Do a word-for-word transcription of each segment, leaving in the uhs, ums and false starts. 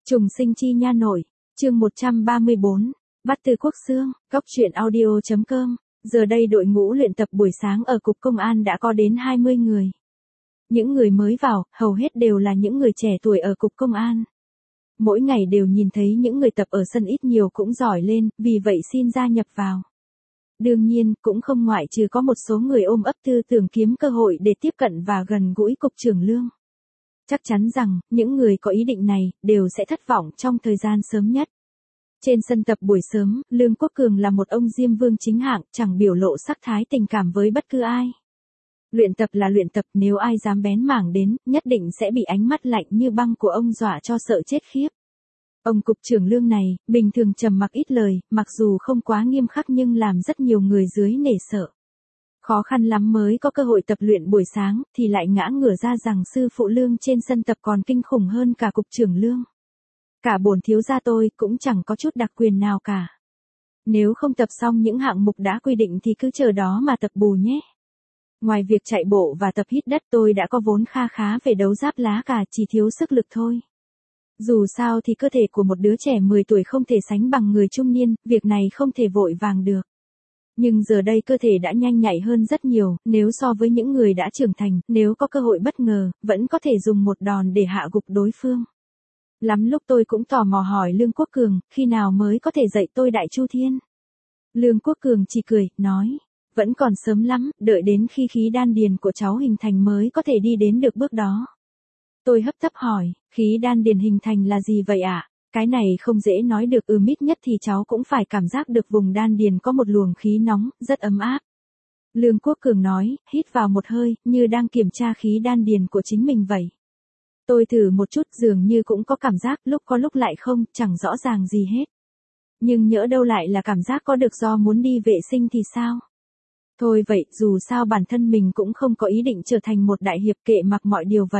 Trùng sinh chi nha nội, chương một trăm ba mươi bốn, bắt từ quốc xương, góc truyện audio.com. Giờ đây đội ngũ luyện tập buổi sáng ở cục công an đã có đến hai mươi người. Những người mới vào, hầu hết đều là những người trẻ tuổi ở cục công an. Mỗi ngày đều nhìn thấy những người tập ở sân ít nhiều cũng giỏi lên, vì vậy xin gia nhập vào. Đương nhiên, cũng không ngoại trừ có một số người ôm ấp tư tưởng kiếm cơ hội để tiếp cận và gần gũi cục trưởng Lương. Chắc chắn rằng, những người có ý định này, đều sẽ thất vọng trong thời gian sớm nhất. Trên sân tập buổi sớm, Lương Quốc Cường là một ông Diêm Vương chính hạng, chẳng biểu lộ sắc thái tình cảm với bất cứ ai. Luyện tập là luyện tập, nếu ai dám bén mảng đến, nhất định sẽ bị ánh mắt lạnh như băng của ông dọa cho sợ chết khiếp. Ông cục trưởng Lương này, bình thường trầm mặc ít lời, mặc dù không quá nghiêm khắc nhưng làm rất nhiều người dưới nể sợ. Khó khăn lắm mới có cơ hội tập luyện buổi sáng, thì lại ngã ngửa ra rằng sư phụ Lương trên sân tập còn kinh khủng hơn cả cục trưởng Lương. Cả bổn thiếu gia tôi cũng chẳng có chút đặc quyền nào cả. Nếu không tập xong những hạng mục đã quy định thì cứ chờ đó mà tập bù nhé. Ngoài việc chạy bộ và tập hít đất tôi đã có vốn kha khá về đấu giáp lá cả, chỉ thiếu sức lực thôi. Dù sao thì cơ thể của một đứa trẻ mười tuổi không thể sánh bằng người trung niên, việc này không thể vội vàng được. Nhưng giờ đây cơ thể đã nhanh nhạy hơn rất nhiều, nếu so với những người đã trưởng thành, nếu có cơ hội bất ngờ, vẫn có thể dùng một đòn để hạ gục đối phương. Lắm lúc tôi cũng tò mò hỏi Lương Quốc Cường, khi nào mới có thể dạy tôi Đại Chu Thiên? Lương Quốc Cường chỉ cười, nói, vẫn còn sớm lắm, đợi đến khi khí đan điền của cháu hình thành mới có thể đi đến được bước đó. Tôi hấp tấp hỏi, khí đan điền hình thành là gì vậy ạ? À? Cái này không dễ nói được, ừ ít nhất thì cháu cũng phải cảm giác được vùng đan điền có một luồng khí nóng, rất ấm áp. Lương Quốc Cường nói, hít vào một hơi, như đang kiểm tra khí đan điền của chính mình vậy. Tôi thử một chút, dường như cũng có cảm giác, lúc có lúc lại không, chẳng rõ ràng gì hết. Nhưng nhỡ đâu lại là cảm giác có được do muốn đi vệ sinh thì sao? Thôi vậy, dù sao bản thân mình cũng không có ý định trở thành một đại hiệp, kệ mặc mọi điều vậy.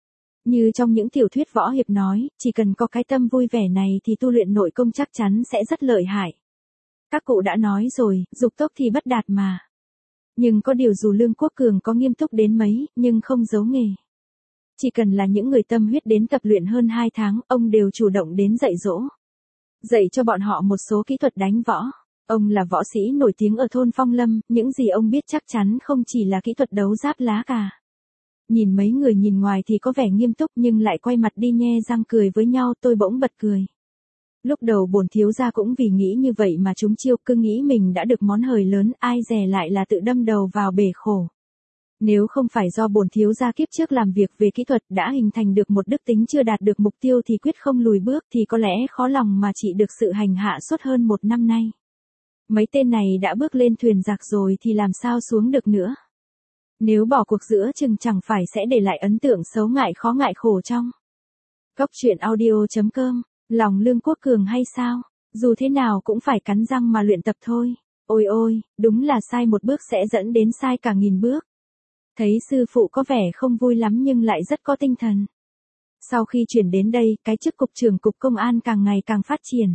Như trong những tiểu thuyết võ hiệp nói, chỉ cần có cái tâm vui vẻ này thì tu luyện nội công chắc chắn sẽ rất lợi hại. Các cụ đã nói rồi, dục tốc thì bất đạt mà. Nhưng có điều dù Lương Quốc Cường có nghiêm túc đến mấy, nhưng không giấu nghề. Chỉ cần là những người tâm huyết đến tập luyện hơn hai tháng, ông đều chủ động đến dạy dỗ. Dạy cho bọn họ một số kỹ thuật đánh võ. Ông là võ sĩ nổi tiếng ở thôn Phong Lâm, những gì ông biết chắc chắn không chỉ là kỹ thuật đấu giáp lá cả. Nhìn mấy người nhìn ngoài thì có vẻ nghiêm túc nhưng lại quay mặt đi nhe răng cười với nhau, tôi bỗng bật cười. Lúc đầu bổn thiếu gia cũng vì nghĩ như vậy mà trúng chiêu, cứ nghĩ mình đã được món hời lớn, ai dè lại là tự đâm đầu vào bể khổ. Nếu không phải do bổn thiếu gia kiếp trước làm việc về kỹ thuật đã hình thành được một đức tính chưa đạt được mục tiêu thì quyết không lùi bước, thì có lẽ khó lòng mà trị được sự hành hạ suốt hơn một năm nay. Mấy tên này đã bước lên thuyền giặc rồi thì làm sao xuống được nữa. Nếu bỏ cuộc giữa chừng chẳng phải sẽ để lại ấn tượng xấu ngại khó ngại khổ trong. Góc truyện audio.com, lòng Lương Quốc Cường hay sao? Dù thế nào cũng phải cắn răng mà luyện tập thôi. Ôi ôi, đúng là sai một bước sẽ dẫn đến sai cả nghìn bước. Thấy sư phụ có vẻ không vui lắm nhưng lại rất có tinh thần. Sau khi chuyển đến đây, cái chức cục trưởng cục công an càng ngày càng phát triển.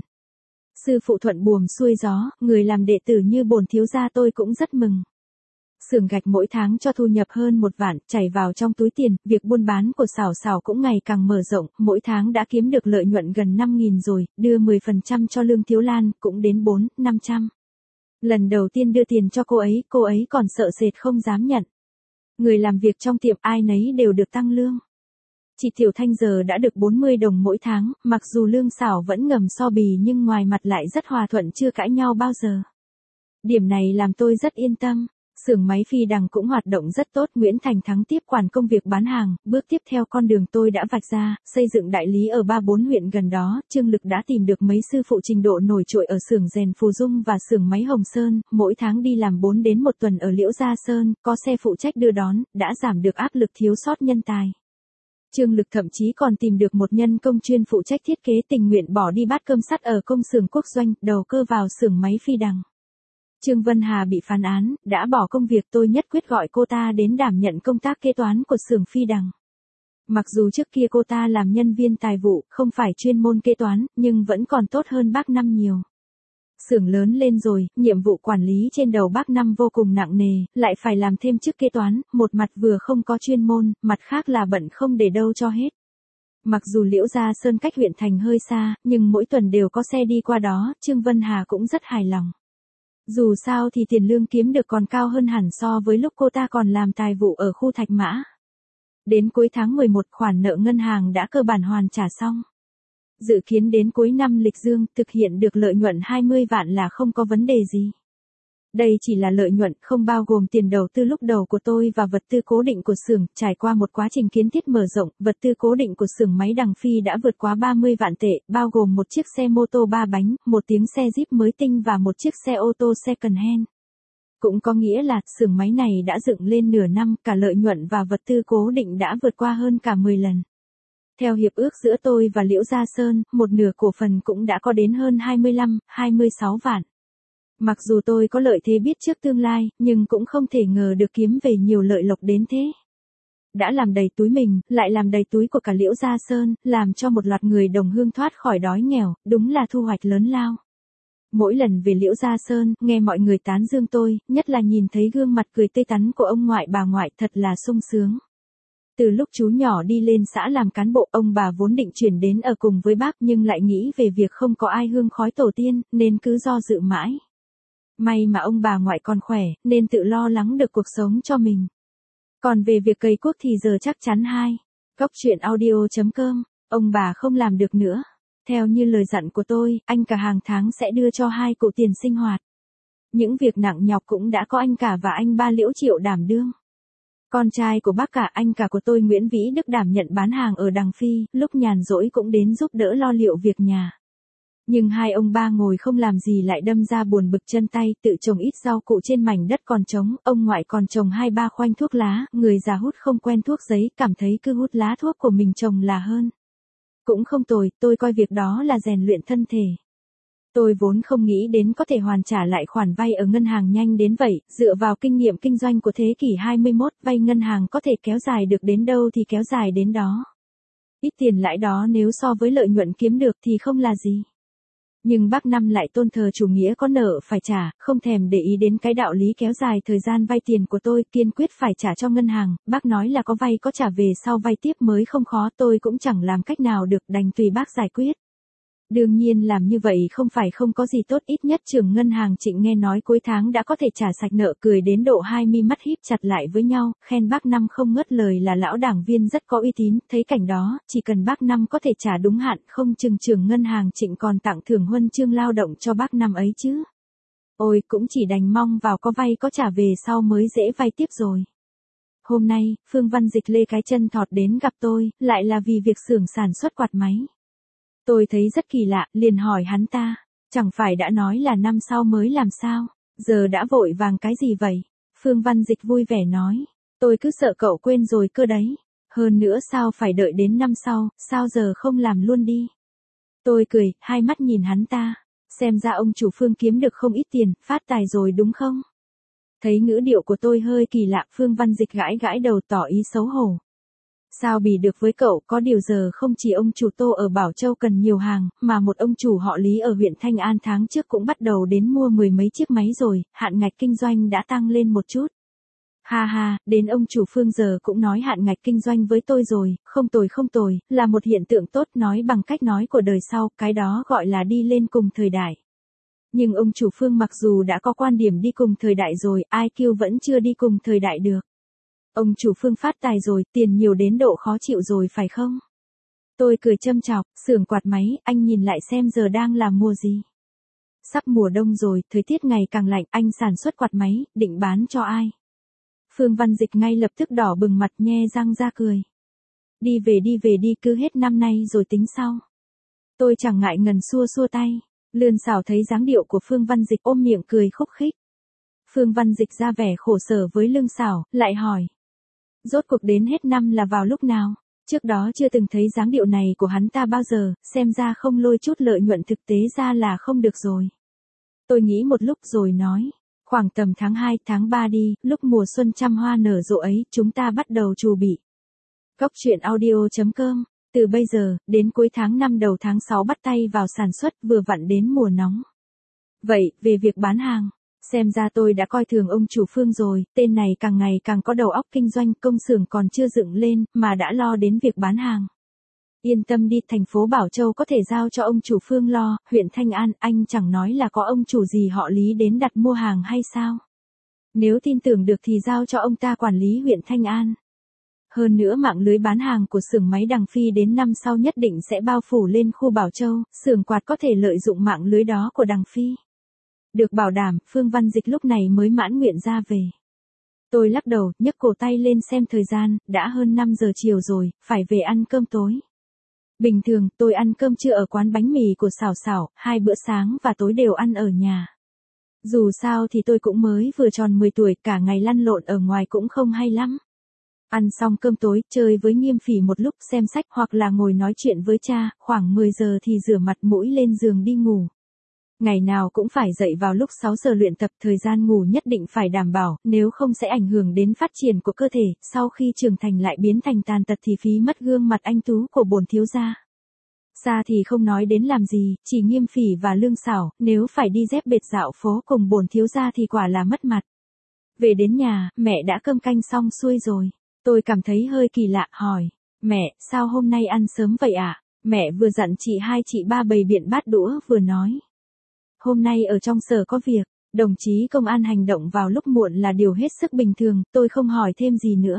Sư phụ thuận buồm xuôi gió, người làm đệ tử như bổn thiếu gia tôi cũng rất mừng. Xưởng gạch mỗi tháng cho thu nhập hơn một vạn, chảy vào trong túi tiền, việc buôn bán của Sảo Sảo cũng ngày càng mở rộng, mỗi tháng đã kiếm được lợi nhuận gần năm nghìn rồi, đưa mười phần trăm cho Lương Thiếu Lan, cũng đến bốn, năm trăm. Lần đầu tiên đưa tiền cho cô ấy, cô ấy còn sợ sệt không dám nhận. Người làm việc trong tiệm ai nấy đều được tăng lương. Chị Tiểu Thanh giờ đã được bốn mươi đồng mỗi tháng, mặc dù Lương Sảo vẫn ngầm so bì nhưng ngoài mặt lại rất hòa thuận, chưa cãi nhau bao giờ. Điểm này làm tôi rất yên tâm. Xưởng máy phi đằng cũng hoạt động rất tốt, Nguyễn Thành Thắng tiếp quản công việc bán hàng, bước tiếp theo con đường tôi đã vạch ra, xây dựng đại lý ở ba bốn huyện gần đó, Trương Lực đã tìm được mấy sư phụ trình độ nổi trội ở xưởng rèn Phù Dung và xưởng máy Hồng Sơn, mỗi tháng đi làm bốn đến một tuần ở Liễu Gia Sơn, có xe phụ trách đưa đón, đã giảm được áp lực thiếu sót nhân tài. Trương Lực thậm chí còn tìm được một nhân công chuyên phụ trách thiết kế, tình nguyện bỏ đi bát cơm sắt ở công xưởng Quốc Doanh, đầu cơ vào xưởng máy phi đằng. Trương Vân Hà bị phán án, đã bỏ công việc, tôi nhất quyết gọi cô ta đến đảm nhận công tác kế toán của xưởng phi đằng. Mặc dù trước kia cô ta làm nhân viên tài vụ, không phải chuyên môn kế toán, nhưng vẫn còn tốt hơn bác Năm nhiều. Xưởng lớn lên rồi, nhiệm vụ quản lý trên đầu bác Năm vô cùng nặng nề, lại phải làm thêm chức kế toán, một mặt vừa không có chuyên môn, mặt khác là bận không để đâu cho hết. Mặc dù Liễu Gia Sơn cách huyện thành hơi xa, nhưng mỗi tuần đều có xe đi qua đó, Trương Vân Hà cũng rất hài lòng. Dù sao thì tiền lương kiếm được còn cao hơn hẳn so với lúc cô ta còn làm tài vụ ở khu Thạch Mã. Đến cuối tháng mười một khoản nợ ngân hàng đã cơ bản hoàn trả xong. Dự kiến đến cuối năm lịch dương thực hiện được lợi nhuận hai mươi vạn là không có vấn đề gì. Đây chỉ là lợi nhuận không bao gồm tiền đầu tư lúc đầu của tôi và vật tư cố định của xưởng, trải qua một quá trình kiến thiết mở rộng, vật tư cố định của xưởng máy đằng phi đã vượt quá ba mươi vạn tệ, bao gồm một chiếc xe mô tô ba bánh, một tiếng xe Jeep mới tinh và một chiếc xe ô tô second hand. Cũng có nghĩa là, xưởng máy này đã dựng lên nửa năm, cả lợi nhuận và vật tư cố định đã vượt qua hơn cả mười lần. Theo hiệp ước giữa tôi và Liễu Gia Sơn, một nửa cổ phần cũng đã có đến hơn hai mươi lăm, hai mươi sáu vạn. Mặc dù tôi có lợi thế biết trước tương lai, nhưng cũng không thể ngờ được kiếm về nhiều lợi lộc đến thế. Đã làm đầy túi mình, lại làm đầy túi của cả Liễu Gia Sơn, làm cho một loạt người đồng hương thoát khỏi đói nghèo, đúng là thu hoạch lớn lao. Mỗi lần về Liễu Gia Sơn, nghe mọi người tán dương tôi, nhất là nhìn thấy gương mặt cười tươi tắn của ông ngoại bà ngoại thật là sung sướng. Từ lúc chú nhỏ đi lên xã làm cán bộ, ông bà vốn định chuyển đến ở cùng với bác nhưng lại nghĩ về việc không có ai hương khói tổ tiên, nên cứ do dự mãi. May mà ông bà ngoại còn khỏe, nên tự lo lắng được cuộc sống cho mình. Còn về việc cày cuốc thì giờ chắc chắn hai. Góc truyện audio chấm com, ông bà không làm được nữa. Theo như lời dặn của tôi, anh cả hàng tháng sẽ đưa cho hai cụ tiền sinh hoạt. Những việc nặng nhọc cũng đã có anh cả và anh ba Liễu Triệu đảm đương. Con trai của bác cả anh cả của tôi Nguyễn Vĩ Đức đảm nhận bán hàng ở Đằng Phi, lúc nhàn rỗi cũng đến giúp đỡ lo liệu việc nhà. Nhưng hai ông ba ngồi không làm gì lại đâm ra buồn bực chân tay, tự trồng ít rau củ trên mảnh đất còn trống, ông ngoại còn trồng hai ba khoanh thuốc lá, người già hút không quen thuốc giấy, cảm thấy cứ hút lá thuốc của mình trồng là hơn. Cũng không tồi, tôi coi việc đó là rèn luyện thân thể. Tôi vốn không nghĩ đến có thể hoàn trả lại khoản vay ở ngân hàng nhanh đến vậy, dựa vào kinh nghiệm kinh doanh của thế kỷ hai mươi mốt, vay ngân hàng có thể kéo dài được đến đâu thì kéo dài đến đó. Ít tiền lãi đó nếu so với lợi nhuận kiếm được thì không là gì. Nhưng bác Năm lại tôn thờ chủ nghĩa có nợ phải trả, không thèm để ý đến cái đạo lý kéo dài thời gian vay tiền của tôi, kiên quyết phải trả cho ngân hàng, bác nói là có vay có trả về sau vay tiếp mới không khó, tôi cũng chẳng làm cách nào được, đành tùy bác giải quyết. Đương nhiên làm như vậy không phải không có gì tốt, ít nhất trưởng ngân hàng Trịnh nghe nói cuối tháng đã có thể trả sạch nợ, cười đến độ hai mi mắt híp chặt lại với nhau, khen bác Năm không ngớt lời là lão đảng viên rất có uy tín, thấy cảnh đó, chỉ cần bác Năm có thể trả đúng hạn, không chừng trưởng ngân hàng Trịnh còn tặng thưởng huân chương lao động cho bác Năm ấy chứ. Ôi, cũng chỉ đành mong vào có vay có trả về sau mới dễ vay tiếp rồi. Hôm nay, Phương Văn Dịch lê cái chân thọt đến gặp tôi, lại là vì việc xưởng sản xuất quạt máy. Tôi thấy rất kỳ lạ, liền hỏi hắn ta, chẳng phải đã nói là năm sau mới làm sao, giờ đã vội vàng cái gì vậy? Phương Văn Dịch vui vẻ nói, tôi cứ sợ cậu quên rồi cơ đấy, hơn nữa sao phải đợi đến năm sau, sao giờ không làm luôn đi? Tôi cười, hai mắt nhìn hắn ta, xem ra ông chủ Phương kiếm được không ít tiền, phát tài rồi đúng không? Thấy ngữ điệu của tôi hơi kỳ lạ, Phương Văn Dịch gãi gãi đầu tỏ ý xấu hổ. Sao bì được với cậu, có điều giờ không chỉ ông chủ Tô ở Bảo Châu cần nhiều hàng, mà một ông chủ họ Lý ở huyện Thanh An tháng trước cũng bắt đầu đến mua mười mấy chiếc máy rồi, hạn ngạch kinh doanh đã tăng lên một chút. Ha ha, đến ông chủ Phương giờ cũng nói hạn ngạch kinh doanh với tôi rồi, không tồi không tồi, là một hiện tượng tốt, nói bằng cách nói của đời sau, cái đó gọi là đi lên cùng thời đại. Nhưng ông chủ Phương mặc dù đã có quan điểm đi cùng thời đại rồi, i kiu vẫn chưa đi cùng thời đại được. Ông chủ Phương phát tài rồi, tiền nhiều đến độ khó chịu rồi phải không? Tôi cười châm chọc, xưởng quạt máy, anh nhìn lại xem giờ đang là mùa gì? Sắp mùa đông rồi, thời tiết ngày càng lạnh, anh sản xuất quạt máy, định bán cho ai? Phương Văn Dịch ngay lập tức đỏ bừng mặt nhe răng ra cười. Đi về đi về đi, cứ hết năm nay rồi tính sau. Tôi chẳng ngại ngần xua xua tay, lươn xảo thấy dáng điệu của Phương Văn Dịch ôm miệng cười khúc khích. Phương Văn Dịch ra vẻ khổ sở với Lương Xảo, lại hỏi. Rốt cuộc đến hết năm là vào lúc nào? Trước đó chưa từng thấy dáng điệu này của hắn ta bao giờ, xem ra không lôi chút lợi nhuận thực tế ra là không được rồi. Tôi nghĩ một lúc rồi nói, khoảng tầm tháng hai, tháng ba đi, lúc mùa xuân trăm hoa nở rộ ấy, chúng ta bắt đầu chuẩn bị. Góc truyện audio chấm com, từ bây giờ, đến cuối tháng năm đầu tháng sáu bắt tay vào sản xuất, vừa vặn đến mùa nóng. Vậy, về việc bán hàng. Xem ra tôi đã coi thường ông chủ Phương rồi, tên này càng ngày càng có đầu óc kinh doanh, công xưởng còn chưa dựng lên, mà đã lo đến việc bán hàng. Yên tâm đi, thành phố Bảo Châu có thể giao cho ông chủ Phương lo, huyện Thanh An, anh chẳng nói là có ông chủ gì họ Lý đến đặt mua hàng hay sao? Nếu tin tưởng được thì giao cho ông ta quản lý huyện Thanh An. Hơn nữa mạng lưới bán hàng của xưởng máy Đằng Phi đến năm sau nhất định sẽ bao phủ lên khu Bảo Châu, xưởng quạt có thể lợi dụng mạng lưới đó của Đằng Phi. Được bảo đảm, Phương Văn Dịch lúc này mới mãn nguyện ra về. Tôi lắc đầu, nhấc cổ tay lên xem thời gian, đã hơn năm giờ chiều rồi, phải về ăn cơm tối. Bình thường, tôi ăn cơm trưa ở quán bánh mì của Xảo Xảo, hai bữa sáng và tối đều ăn ở nhà. Dù sao thì tôi cũng mới vừa tròn mười tuổi, cả ngày lăn lộn ở ngoài cũng không hay lắm. Ăn xong cơm tối, chơi với Nghiêm Phỉ một lúc, xem sách hoặc là ngồi nói chuyện với cha, khoảng mười giờ thì rửa mặt mũi lên giường đi ngủ. Ngày nào cũng phải dậy vào lúc sáu giờ luyện tập, thời gian ngủ nhất định phải đảm bảo, nếu không sẽ ảnh hưởng đến phát triển của cơ thể, sau khi trưởng thành lại biến thành tàn tật thì phí mất gương mặt anh tú của bổn thiếu gia. Xa thì không nói đến làm gì, chỉ Nghiêm Phỉ và Lương Xảo, nếu phải đi dép bệt dạo phố cùng bổn thiếu gia thì quả là mất mặt. Về đến nhà, mẹ đã cơm canh xong xuôi rồi. Tôi cảm thấy hơi kỳ lạ, hỏi, mẹ, sao hôm nay ăn sớm vậy ạ? À? Mẹ vừa dặn chị hai chị ba bày biện bát đũa vừa nói. Hôm nay ở trong sở có việc, đồng chí công an hành động vào lúc muộn là điều hết sức bình thường, tôi không hỏi thêm gì nữa.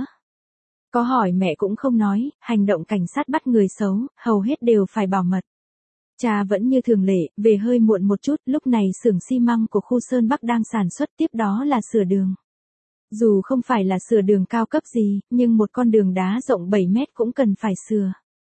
Có hỏi mẹ cũng không nói, hành động cảnh sát bắt người xấu, hầu hết đều phải bảo mật. Cha vẫn như thường lệ, về hơi muộn một chút, lúc này xưởng xi măng của khu Sơn Bắc đang sản xuất, tiếp đó là sửa đường. Dù không phải là sửa đường cao cấp gì, nhưng một con đường đá rộng bảy mét cũng cần phải sửa.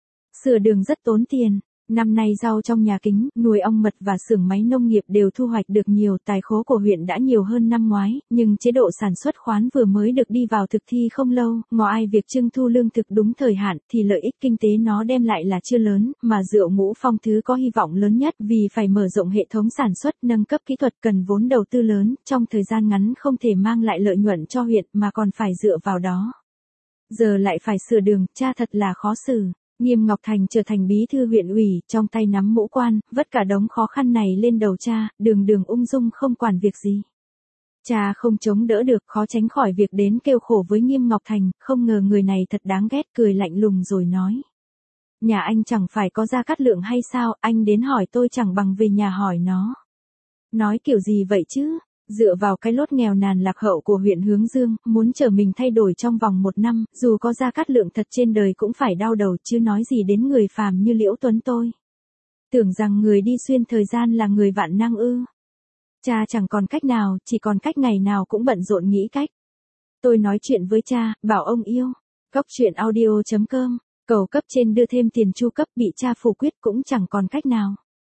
Sửa đường rất tốn tiền. Năm nay rau trong nhà kính, nuôi ong mật và xưởng máy nông nghiệp đều thu hoạch được nhiều, tài khố của huyện đã nhiều hơn năm ngoái, nhưng chế độ sản xuất khoán vừa mới được đi vào thực thi không lâu, ngoài việc trưng thu lương thực đúng thời hạn thì lợi ích kinh tế nó đem lại là chưa lớn, mà rượu Ngũ Phong thứ có hy vọng lớn nhất vì phải mở rộng hệ thống sản xuất, nâng cấp kỹ thuật cần vốn đầu tư lớn, trong thời gian ngắn không thể mang lại lợi nhuận cho huyện mà còn phải dựa vào đó. Giờ lại phải sửa đường, cha thật là khó xử. Nghiêm Ngọc Thành trở thành bí thư huyện ủy, trong tay nắm mũ quan, vất cả đống khó khăn này lên đầu cha, đường đường ung dung không quản việc gì. Cha không chống đỡ được, khó tránh khỏi việc đến kêu khổ với Nghiêm Ngọc Thành, không ngờ người này thật đáng ghét, cười lạnh lùng rồi nói. Nhà anh chẳng phải có Gia Cát Lượng hay sao, anh đến hỏi tôi chẳng bằng về nhà hỏi nó. Nói kiểu gì vậy chứ? Dựa vào cái lốt nghèo nàn lạc hậu của huyện Hướng Dương, muốn trở mình thay đổi trong vòng một năm, dù có Gia Cát Lượng thật trên đời cũng phải đau đầu chứ nói gì đến người phàm như Liễu Tuấn tôi. Tưởng rằng người đi xuyên thời gian là người vạn năng ư. Cha chẳng còn cách nào, chỉ còn cách ngày nào cũng bận rộn nghĩ cách. Tôi nói chuyện với cha, bảo ông yêu. Cóc truyện audio chấm com, cầu cấp trên đưa thêm tiền chu cấp bị cha phủ quyết cũng chẳng còn cách nào.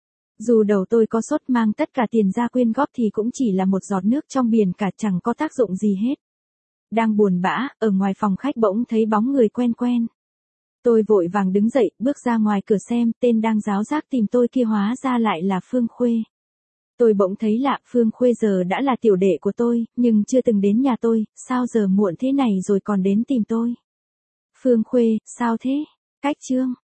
Dù đầu tôi có sốt mang tất cả tiền ra quyên góp thì cũng chỉ là một giọt nước trong biển cả, chẳng có tác dụng gì hết. Đang buồn bã, ở ngoài phòng khách bỗng thấy bóng người quen quen. Tôi vội vàng đứng dậy, bước ra ngoài cửa xem, tên đang ráo rác tìm tôi kia hóa ra lại là Phương Khuê. Tôi bỗng thấy lạ, Phương Khuê giờ đã là tiểu đệ của tôi, nhưng chưa từng đến nhà tôi, sao giờ muộn thế này rồi còn đến tìm tôi. Phương Khuê, sao thế? Cách Trương,